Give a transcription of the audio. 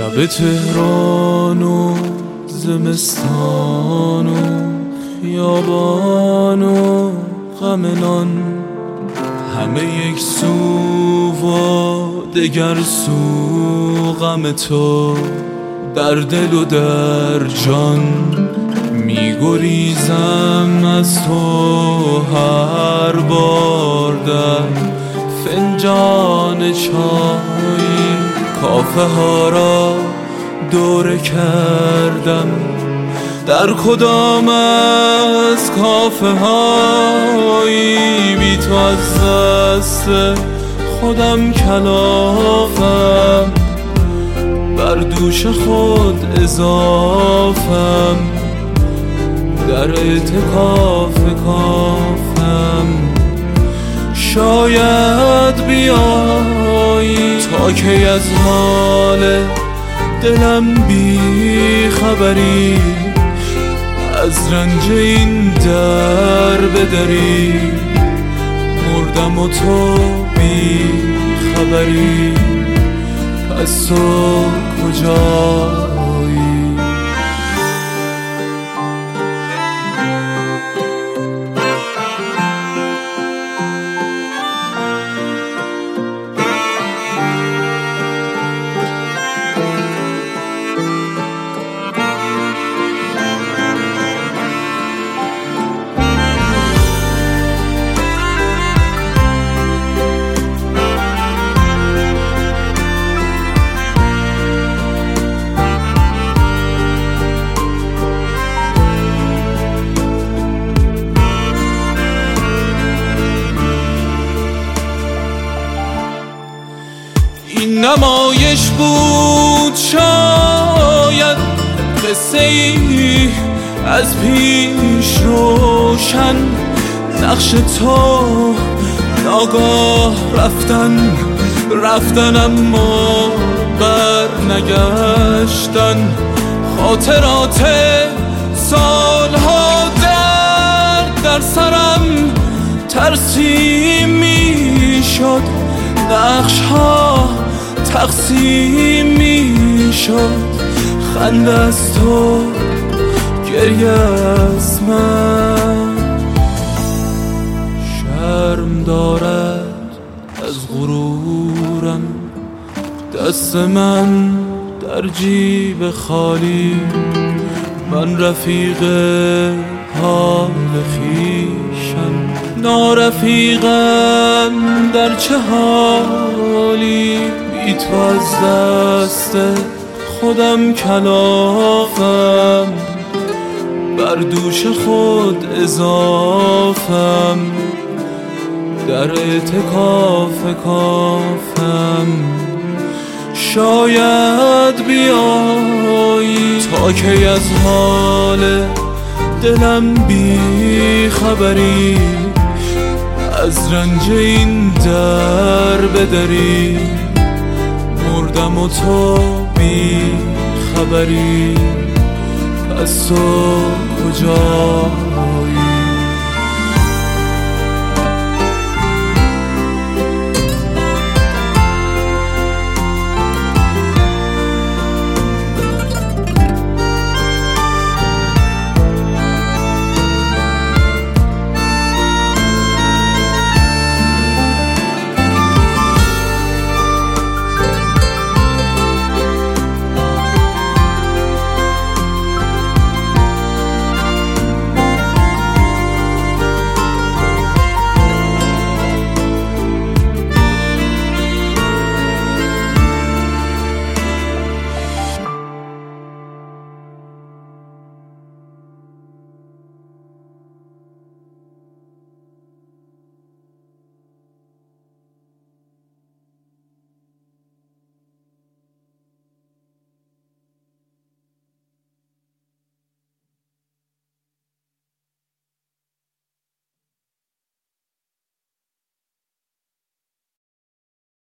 شب تهران و زمستان و خیابان و غم نان، همه یک سو و دگر سو غم تو در دل و در جان. میگریزم از تو هر بار در فنجان چای، کافه ها را دوره کردم، در کدام از کافه هایی بی تو از دست خودم کلافم، بر دوش خود اضافم، در اعتکاف کافم. شاید بیایی تا که از حال دلم بی خبری، از رنج این در بدری، مردم و تو بی خبری، پس تو کجایی؟ این نمایش بود شاید قصه ای از پیش روشن، نقش تو ناگاه رفتن اما بر نگشتن، خاطرات سالها در سرم ترسیم می شد، نقش ها تقسیم می شد، خنده از تو گریه از من. شرم دارد از غرورم دست من در جیب خالی، من رفیق حال خویشم، نارفیقم در چه حالی، بی تو از دست خودم کلافم، بر دوش خود اضافم، در اعتکاف کافم. شاید بیایی تا که از حال دلم بی خبری، از رنج این در بدری، مردم و تو بی خبری، پس تو کجا؟